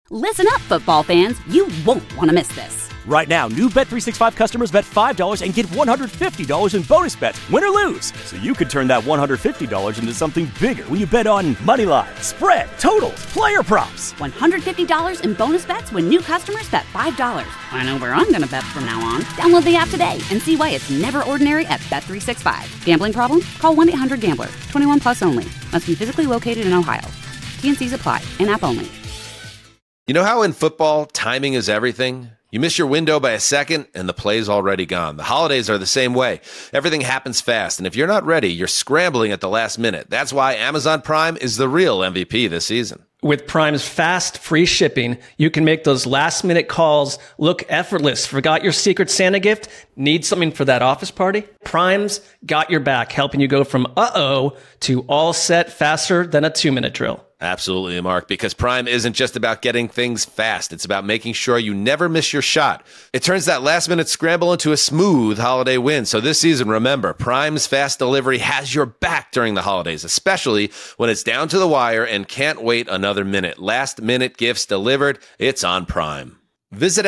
Listen up, football fans. You won't want to miss this. Right now, new Bet365 customers bet $5 and get $150 in bonus bets, win or lose. So you could turn that $150 into something bigger when you bet on money line, spread, totals, player props. $150 in bonus bets when new customers bet $5. I know where I'm going to bet from now on. Download the app today and see why it's never ordinary at Bet365. Gambling problem? Call 1-800-GAMBLER. 21 plus only. Must be physically located in Ohio. T&Cs apply. In-app only. You know how in football, timing is everything? You miss your window by a second, and the play's already gone. The holidays are the same way. Everything happens fast, and if you're not ready, you're scrambling at the last minute. That's why Amazon Prime is the real MVP this season. With Prime's fast, free shipping, you can make those last-minute calls look effortless. Forgot your Secret Santa gift? Need something for that office party? Prime's got your back, helping you go from uh-oh to all set faster than a 2-minute drill. Absolutely, Mark, because Prime isn't just about getting things fast. It's about making sure you never miss your shot. It turns that last-minute scramble into a smooth holiday win. So this season, remember, Prime's fast delivery has your back during the holidays, especially when it's down to the wire and can't wait another minute. Last-minute gifts delivered, it's on Prime. Visit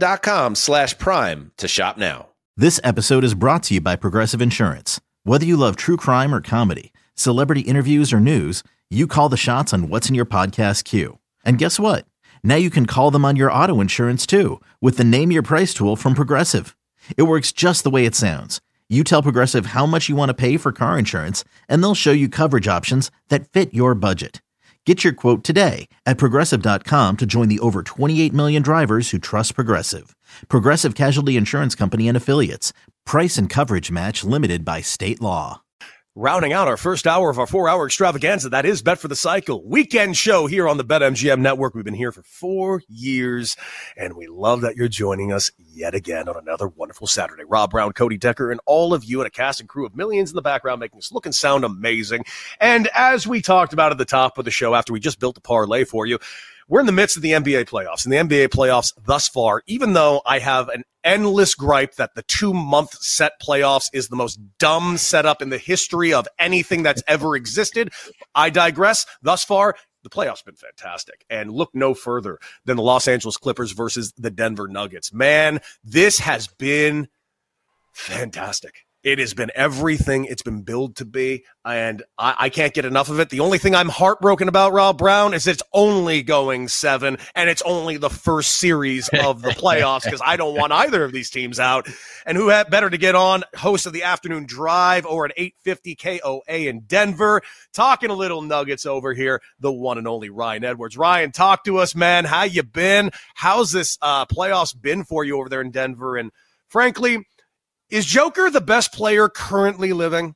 Amazon.com/Prime to shop now. This episode is brought to you by Progressive Insurance. Whether you love true crime or comedy, celebrity interviews or news, you call the shots on what's in your podcast queue. And guess what? Now you can call them on your auto insurance too with the Name Your Price tool from Progressive. It works just the way it sounds. You tell Progressive how much you want to pay for car insurance, and they'll show you coverage options that fit your budget. Get your quote today at Progressive.com to join the over 28 million drivers who trust Progressive. Progressive Casualty Insurance Company and Affiliates. Price and coverage match limited by state law. Rounding out our first hour of our 4-hour extravaganza, that is Bet for the Cycle weekend show here on the BetMGM Network. We've been here for 4 years, and we love that you're joining us yet again on another wonderful Saturday. Rob Brown, Cody Decker, and all of you, and a cast and crew of millions in the background making us look and sound amazing. And as we talked about at the top of the show, after we just built a parlay for you, we're in the midst of the NBA playoffs. And the NBA playoffs thus far, even though I have an endless gripe that the 2-month set playoffs is the most dumb setup in the history of anything that's ever existed, I digress. Thus far, the playoffs have been fantastic. And look no further than the Los Angeles Clippers versus the Denver Nuggets. Man, this has been fantastic. It has been everything it's been billed to be, and I can't get enough of it. The only thing I'm heartbroken about, Rob Brown, is it's only going 7, and it's only the first series of the playoffs because I don't want either of these teams out. And who had better to get on, host of the afternoon drive over at 850 KOA in Denver, talking a little Nuggets over here, the one and only Ryan Edwards. Ryan, talk to us, man. How you been? How's this playoffs been for you over there in Denver? And frankly, is Joker the best player currently living?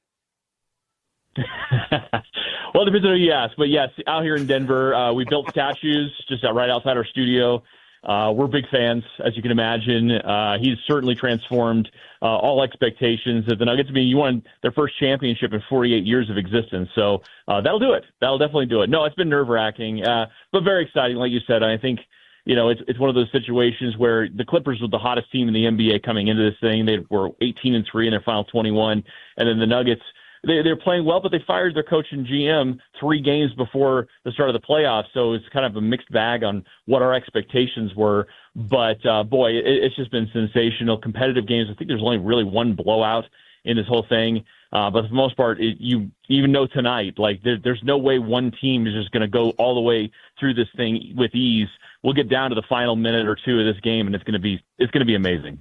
Well, it depends on who you ask. But yes, out here in Denver, we built statues just right outside our studio. We're big fans, as you can imagine. He's certainly transformed all expectations of the Nuggets. I mean, you won their first championship in 48 years of existence. So that'll do it. That'll definitely do it. No, it's been nerve-wracking, but very exciting, like you said. I think, you know, it's one of those situations where the Clippers were the hottest team in the NBA coming into this thing. They were 18-3 in their final 21. And then the Nuggets, they're playing well, but they fired their coach and GM 3 games before the start of the playoffs. So it's kind of a mixed bag on what our expectations were. But, boy, it's just been sensational. Competitive games. I think there's only really one blowout in this whole thing. But for the most part, you even know tonight, like there's no way one team is just going to go all the way through this thing with ease. We'll get down to the final minute or two of this game, and it's going to be amazing.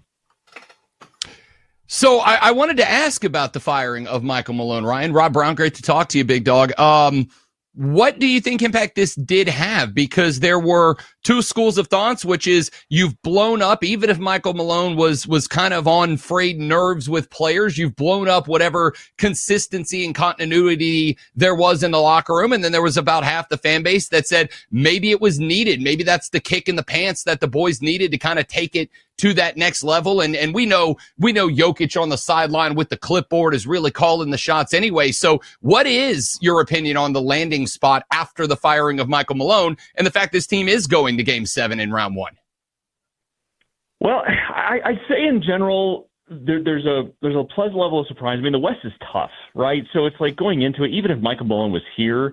So I wanted to ask about the firing of Michael Malone. Ryan, Rob Brown, great to talk to you, big dog. What do you think impact this did have? Because there were 2 schools of thoughts, which is you've blown up, even if Michael Malone was kind of on frayed nerves with players, you've blown up whatever consistency and continuity there was in the locker room. And then there was about half the fan base that said maybe it was needed. Maybe that's the kick in the pants that the boys needed to kind of take it to that next level. And we know Jokic on the sideline with the clipboard is really calling the shots anyway. So what is your opinion on the landing spot after the firing of Michael Malone and the fact this team is going to Game 7 in round 1? Well, I'd say in general, there's a pleasant level of surprise. I mean, the West is tough, right? So it's like going into it, even if Michael Malone was here,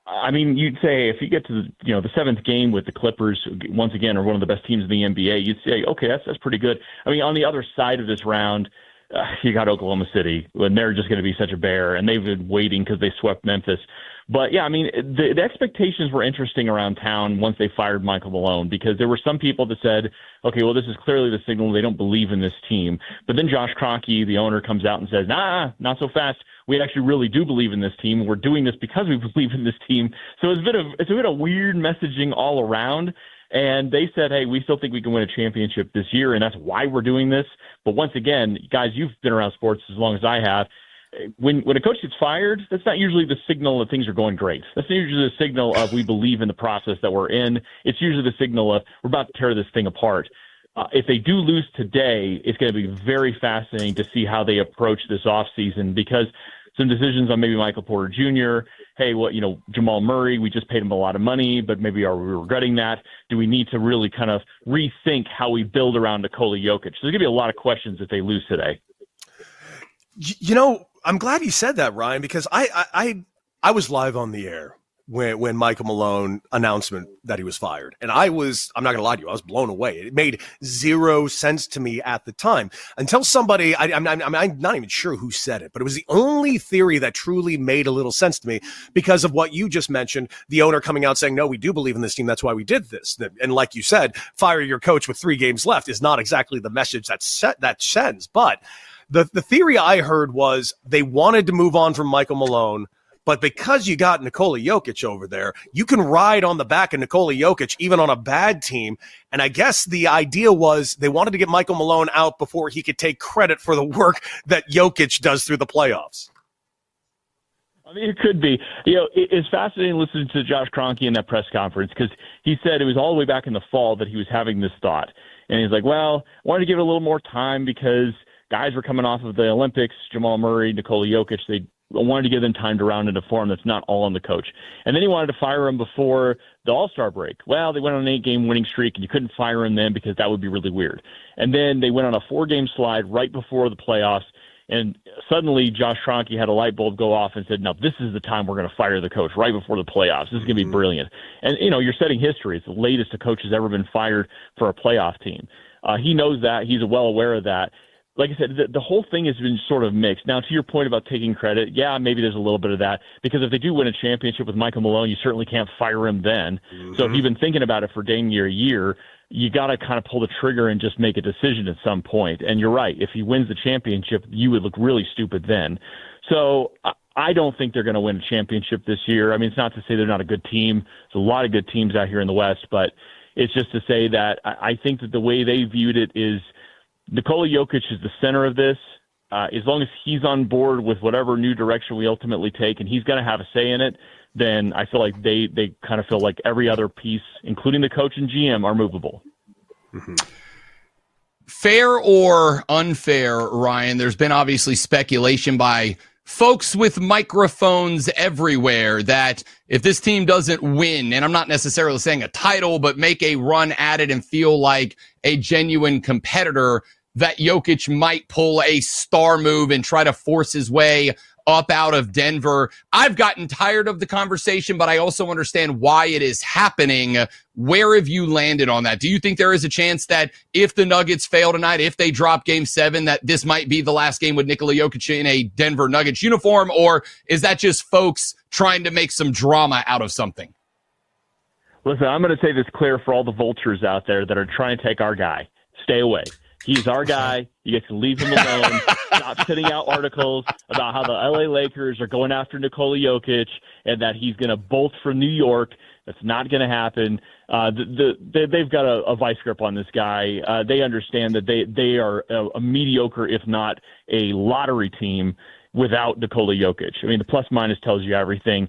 I mean, you'd say if you get to the seventh game with the Clippers, once again, are one of the best teams in the NBA, you'd say, okay, that's pretty good. I mean, on the other side of this round, you got Oklahoma City, and they're just going to be such a bear, and they've been waiting because they swept Memphis. But, yeah, I mean, the expectations were interesting around town once they fired Michael Malone, because there were some people that said, okay, well, this is clearly the signal they don't believe in this team. But then Josh Kroenke, the owner, comes out and says, nah, not so fast. We actually really do believe in this team. We're doing this because we believe in this team. So it's a bit of weird messaging all around. And they said, hey, we still think we can win a championship this year, and that's why we're doing this. But once again, guys, you've been around sports as long as I have. When a coach gets fired, that's not usually the signal that things are going great. That's usually the signal of we believe in the process that we're in. It's usually the signal of we're about to tear this thing apart. If they do lose today, it's going to be very fascinating to see how they approach this offseason, because some decisions on maybe Michael Porter Jr., hey, Jamal Murray, we just paid him a lot of money, but maybe are we regretting that? Do we need to really kind of rethink how we build around Nikola Jokic? There's going to be a lot of questions if they lose today. I'm glad you said that, Ryan, because I was live on the air when Michael Malone announcement that he was fired. And I'm not going to lie to you, I was blown away. It made zero sense to me at the time until somebody, I'm not even sure who said it, but it was the only theory that truly made a little sense to me because of what you just mentioned, the owner coming out saying, no, we do believe in this team. That's why we did this. And like you said, fire your coach with 3 games left is not exactly the message that sends. But the theory I heard was they wanted to move on from Michael Malone, but because you got Nikola Jokic over there, you can ride on the back of Nikola Jokic even on a bad team. And I guess the idea was they wanted to get Michael Malone out before he could take credit for the work that Jokic does through the playoffs. I mean, it could be. It's fascinating listening to Josh Kroenke in that press conference, because he said it was all the way back in the fall that he was having this thought. And he's like, well, I wanted to give it a little more time because guys were coming off of the Olympics, Jamal Murray, Nikola Jokic. They wanted to give them time to round into form. That's not all on the coach. And then he wanted to fire him before the All-Star break. Well, they went on an 8-game winning streak, and you couldn't fire him then because that would be really weird. And then they went on a 4-game slide right before the playoffs, and suddenly Josh Kroenke had a light bulb go off and said, no, this is the time we're going to fire the coach, right before the playoffs. This is going to be brilliant. And, you're setting history. It's the latest a coach has ever been fired for a playoff team. He knows that. He's well aware of that. Like I said, the whole thing has been sort of mixed. Now, to your point about taking credit, yeah, maybe there's a little bit of that, because if they do win a championship with Michael Malone, you certainly can't fire him then. Mm-hmm. So if you've been thinking about it for dang near a year, you got to kind of pull the trigger and just make a decision at some point. And you're right. If he wins the championship, you would look really stupid then. So I don't think they're going to win a championship this year. I mean, it's not to say they're not a good team. There's a lot of good teams out here in the West, but it's just to say that I think that the way they viewed it is Nikola Jokic is the center of this. As long as he's on board with whatever new direction we ultimately take, and he's going to have a say in it, then I feel like they kind of feel like every other piece, including the coach and GM, are movable. Mm-hmm. Fair or unfair, Ryan, there's been obviously speculation by folks with microphones everywhere that if this team doesn't win, and I'm not necessarily saying a title, but make a run at it and feel like a genuine competitor, that Jokic might pull a star move and try to force his way up out of Denver. I've gotten tired of the conversation, but I also understand why it is happening. Where have you landed on that? Do you think there is a chance that if the Nuggets fail tonight, if they drop Game 7, that this might be the last game with Nikola Jokic in a Denver Nuggets uniform, or is that just folks trying to make some drama out of something? Listen, I'm going to say this clear for all the vultures out there that are trying to take our guy. Stay away. He's our guy. You guys can leave him alone. Stop sending out articles about how the LA Lakers are going after Nikola Jokic and that he's going to bolt from New York. That's not going to happen. They've got a vice grip on this guy. They understand that they are a mediocre, if not a lottery team, without Nikola Jokic. I mean, the plus minus tells you everything.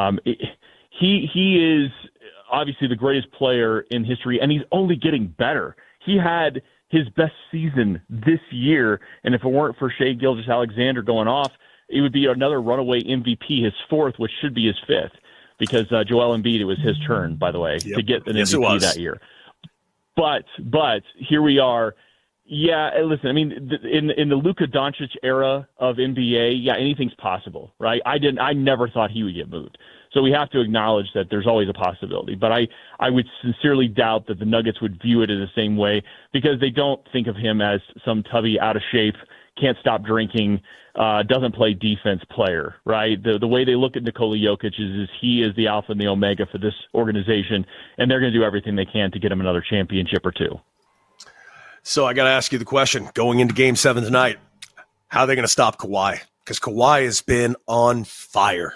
He is obviously the greatest player in history, and he's only getting better. He had his best season this year, and if it weren't for Shai Gilgeous-Alexander going off, it would be another runaway MVP, his 4th, which should be his 5th, because Joel Embiid, it was his turn, by the way, to get an MVP that year. But here we are. Yeah, listen, I mean, in the Luka Doncic era of NBA, yeah, anything's possible, right? I never thought he would get moved. So we have to acknowledge that there's always a possibility. But I would sincerely doubt that the Nuggets would view it in the same way, because they don't think of him as some tubby, out of shape, can't stop drinking, doesn't play defense player, right? The way they look at Nikola Jokic is he is the alpha and the omega for this organization, and they're going to do everything they can to get him another championship or two. So I got to ask you the question, going into Game 7 tonight, how are they going to stop Kawhi? Because Kawhi has been on fire.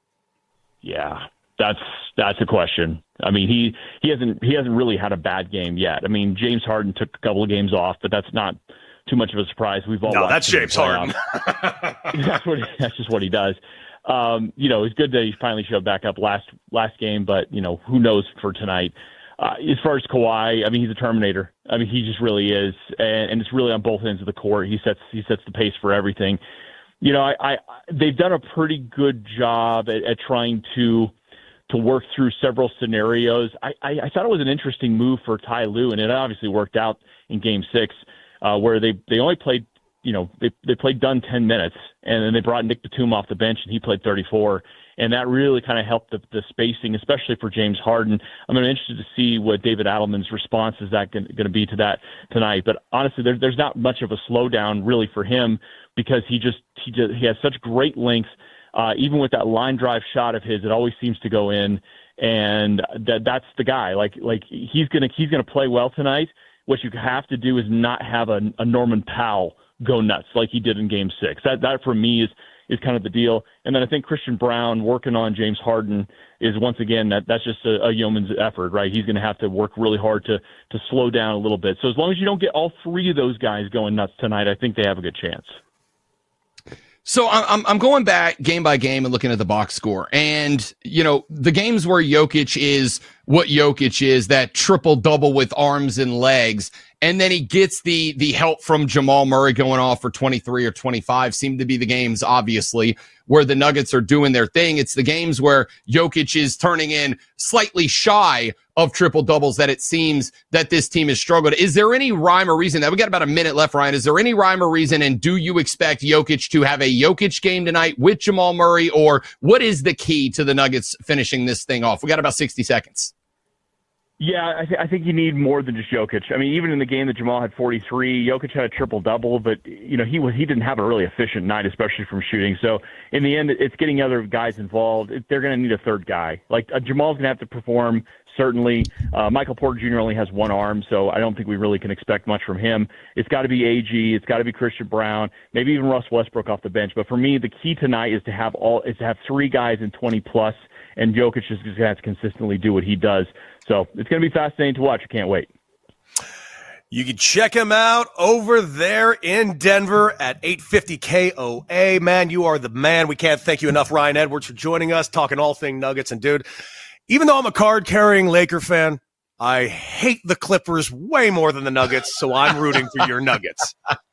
Yeah, that's a question. I mean, he hasn't really had a bad game yet. I mean, James Harden took a couple of games off, but that's not too much of a surprise. We've all watched that's James Harden. That's just what he does. It's good that he finally showed back up last game, but who knows for tonight. As far as Kawhi, I mean, he's a Terminator. I mean, he just really is, and it's really on both ends of the court. He sets the pace for everything. They've done a pretty good job at trying to work through several scenarios. I thought it was an interesting move for Ty Lue, and it obviously worked out in Game 6, where they only played, they played Dunn 10 minutes, and then they brought Nick Batum off the bench, and he played 34. And that really kind of helped the spacing, especially for James Harden. I'm interested to see what David Adelman's response is that going to be to that tonight. But honestly, there's not much of a slowdown really for him, because he has such great length. Even with that line drive shot of his, it always seems to go in, and that's the guy. Like he's gonna play well tonight. What you have to do is not have a Norman Powell go nuts like he did in Game 6. That for me is kind of the deal. And then I think Christian Brown working on James Harden is, once again, that's just a yeoman's effort, right? He's going to have to work really hard to slow down a little bit. So as long as you don't get all three of those guys going nuts tonight, I think they have a good chance. So I'm going back game by game and looking at the box score, and the games where Jokic is what Jokic is, that triple double with arms and legs, and then he gets the help from Jamal Murray going off for 23 or 25, seem to be the games, obviously, where the Nuggets are doing their thing. It's the games where Jokic is turning in slightly shy of triple doubles that it seems that this team has struggled. Is there any rhyme or reason that we got about a minute left, Ryan? Is there any rhyme or reason? And do you expect Jokic to have a Jokic game tonight with Jamal Murray, or what is the key to the Nuggets finishing this thing off? We got about 60 seconds. Yeah, I think you need more than just Jokic. I mean, even in the game that Jamal had 43, Jokic had a triple-double, but he didn't have a really efficient night, especially from shooting. So in the end, it's getting other guys involved. They're going to need a third guy. Like Jamal's going to have to perform, certainly. Michael Porter Jr. only has one arm, so I don't think we really can expect much from him. It's got to be AG. It's got to be Christian Brown, maybe even Russ Westbrook off the bench. But for me, the key tonight is to have three guys in 20+, and Jokic is going to have to consistently do what he does. So it's going to be fascinating to watch. I can't wait. You can check him out over there in Denver at 850 KOA. Man, you are the man. We can't thank you enough, Ryan Edwards, for joining us, talking all thing Nuggets. And, dude, even though I'm a card-carrying Laker fan, I hate the Clippers way more than the Nuggets, so I'm rooting for your Nuggets.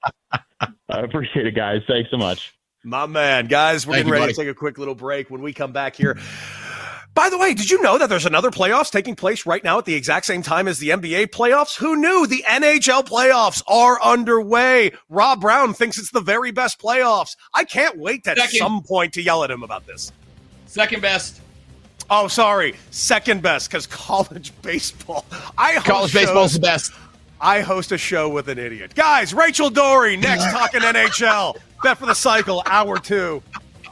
I appreciate it, guys. Thanks so much. My man. Guys, we're getting ready to take a quick little break. When we come back here, by the way, did you know that there's another playoffs taking place right now at the exact same time as the NBA playoffs? Who knew? The NHL playoffs are underway. Rob Brown thinks it's the very best playoffs. I can't wait at some point to yell at him about this. Second best. Oh, sorry. Second best, because college baseball. College baseball's the best. I host a show with an idiot. Guys, Rachel Dory, next talking NHL. Bet for the Cycle, Hour 2.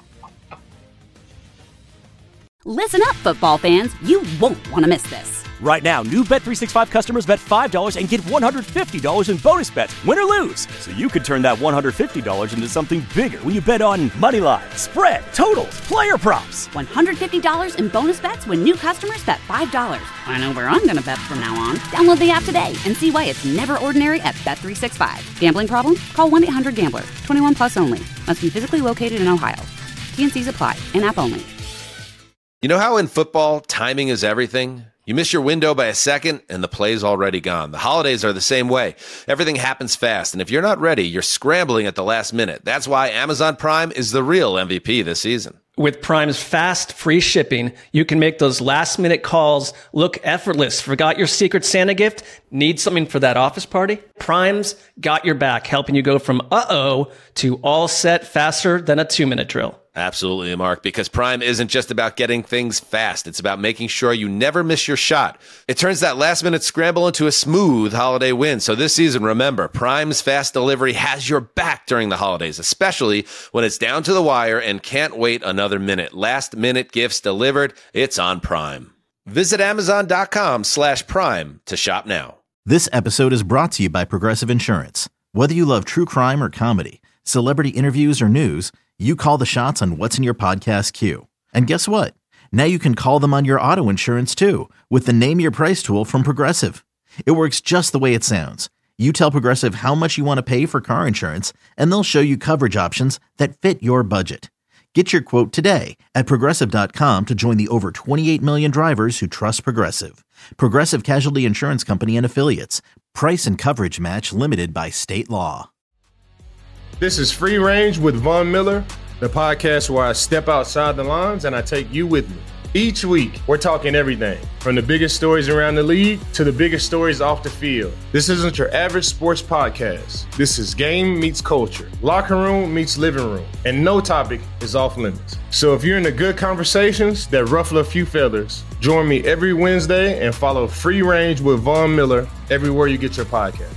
Listen up, football fans. You won't want to miss this. Right now, new Bet365 customers bet $5 and get $150 in bonus bets, win or lose. So you could turn that $150 into something bigger when you bet on moneyline, spread, totals, player props. $150 in bonus bets when new customers bet $5. I know where I'm going to bet from now on. Download the app today and see why it's never ordinary at Bet365. Gambling problem? Call 1-800-GAMBLER. 21 plus only. Must be physically located in Ohio. T&Cs apply. In-app only. You know how in football, timing is everything? You miss your window by a second, and the play's already gone. The holidays are the same way. Everything happens fast, and if you're not ready, you're scrambling at the last minute. That's why Amazon Prime is the real MVP this season. With Prime's fast, free shipping, you can make those last-minute calls look effortless. Forgot your Secret Santa gift? Need something for that office party? Prime's got your back, helping you go from uh-oh to all set faster than a 2-minute drill. Absolutely, Mark, because Prime isn't just about getting things fast. It's about making sure you never miss your shot. It turns that last-minute scramble into a smooth holiday win. So this season, remember, Prime's fast delivery has your back during the holidays, especially when it's down to the wire and can't wait another minute. Last-minute gifts delivered. It's on Prime. Visit Amazon.com/Prime to shop now. This episode is brought to you by Progressive Insurance. Whether you love true crime or comedy, celebrity interviews or news, you call the shots on what's in your podcast queue. And guess what? Now you can call them on your auto insurance too with the Name Your Price tool from Progressive. It works just the way it sounds. You tell Progressive how much you want to pay for car insurance, and they'll show you coverage options that fit your budget. Get your quote today at Progressive.com to join the over 28 million drivers who trust Progressive. Progressive Casualty Insurance Company and Affiliates. Price and coverage match limited by state law. This is Free Range with Von Miller, the podcast where I step outside the lines and I take you with me. Each week, we're talking everything from the biggest stories around the league to the biggest stories off the field. This isn't your average sports podcast. This is game meets culture, locker room meets living room, and no topic is off limits. So if you're into good conversations that ruffle a few feathers, join me every Wednesday and follow Free Range with Von Miller everywhere you get your podcast.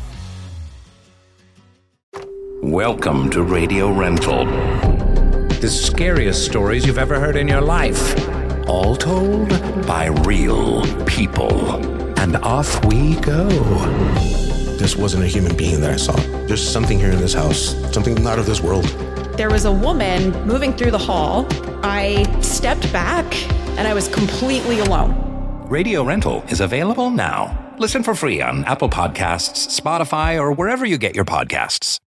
Welcome to Radio Rental. The scariest stories you've ever heard in your life. All told by real people. And off we go. This wasn't a human being that I saw. There's something here in this house, something not of this world. There was a woman moving through the hall. I stepped back and I was completely alone. Radio Rental is available now. Listen for free on Apple Podcasts, Spotify, or wherever you get your podcasts.